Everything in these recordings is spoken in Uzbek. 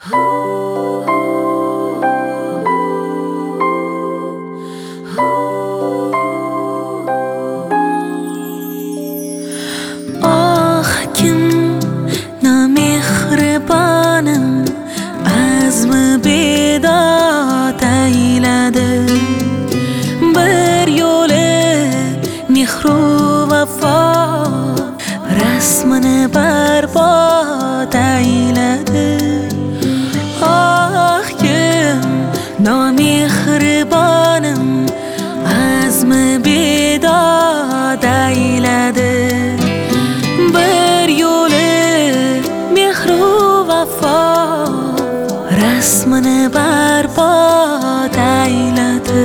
kim nomehribonim azmi bedod ayladi. Bir yo'li mehru vafo rasmini barbod ayladi. Kim nomehribonim azmi bedod ayladi. Bir yo'li mehru vafo rasmini barbod ayladi.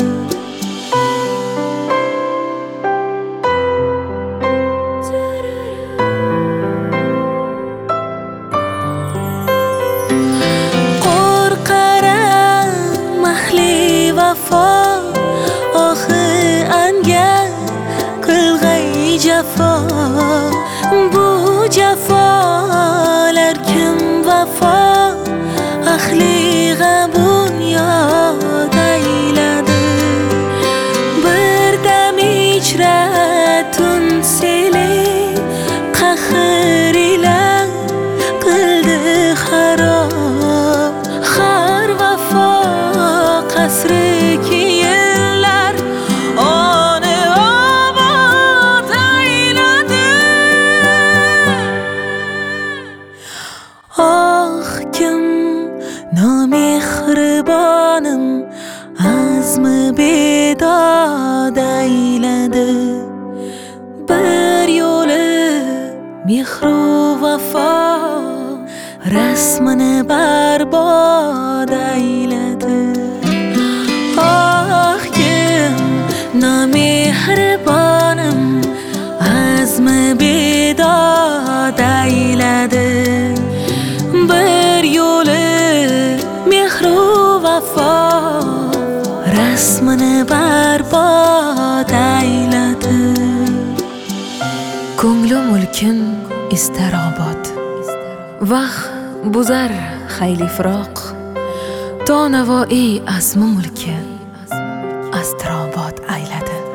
Qo'rqaram mahli vafo ohi anga qilg'ay jafo. Bu jafolar kim vafo ahli g'abun yod ayladi. Bir dam ichra tun seli qahr ila qildi xarob. Har vafo qasri kiyinlar oni obod ayladi. Kim nomehribonim azmi bedod ayladi. Bir yo'li mehru vafo rasmini barbod ayladi. Kim nomehribonim azmi bedod ayladi. Bir yo'li mehru vafo rasmini barbod ayladi. Ko'nglim ulkin istar obod, vaqt buzar xayli firoq. To navoiy azmi mulki astrobod ayladi.